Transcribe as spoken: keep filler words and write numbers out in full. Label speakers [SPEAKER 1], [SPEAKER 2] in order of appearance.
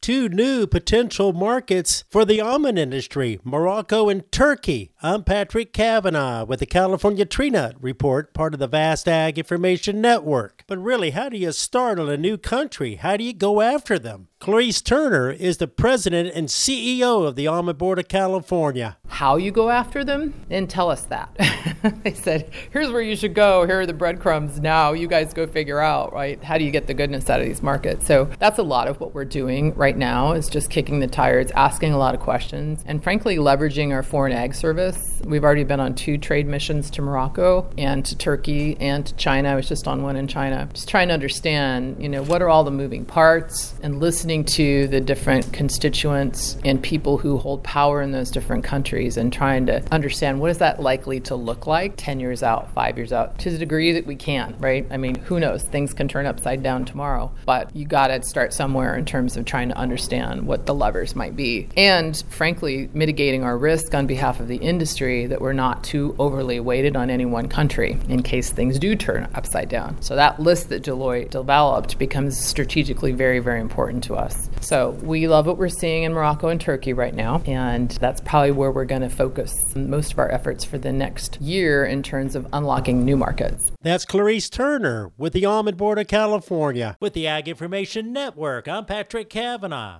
[SPEAKER 1] two new potential markets for the almond industry, Morocco and Turkey. I'm Patrick Cavanaugh with the California Tree Nut Report, part of the Vast Ag Information Network. But really, how do you start on a new country? How do you go after them? Clarice Turner is the president and C E O of the Almond Board of California.
[SPEAKER 2] How you go after them? And tell us that. They said, here's where you should go. Here are the breadcrumbs. Now you guys go figure out, right? How do you get the goodness out of these markets? So that's a lot of what we're doing right now is just kicking the tires, asking a lot of questions, and frankly, leveraging our foreign ag service. We've already been on two trade missions to Morocco and to Turkey and to China. I was just on one in China. Just trying to understand, you know, what are all the moving parts and listening to the different constituents and people who hold power in those different countries and trying to understand what is that likely to look like ten years out, five years out, to the degree that we can, right? I mean, who knows? Things can turn upside down tomorrow, but you got to start somewhere in terms of trying to understand what the levers might be. And frankly, mitigating our risk on behalf of the industry that we're not too overly weighted on any one country in case things do turn upside down. So that list that Deloitte developed becomes strategically very, very important to us. So we love what we're seeing in Morocco and Turkey right now, and that's probably where we're going to focus most of our efforts for the next year in terms of unlocking new markets.
[SPEAKER 1] That's Clarice Turner with the Almond Board of California. With the Ag Information Network, I'm Patrick Cavanaugh.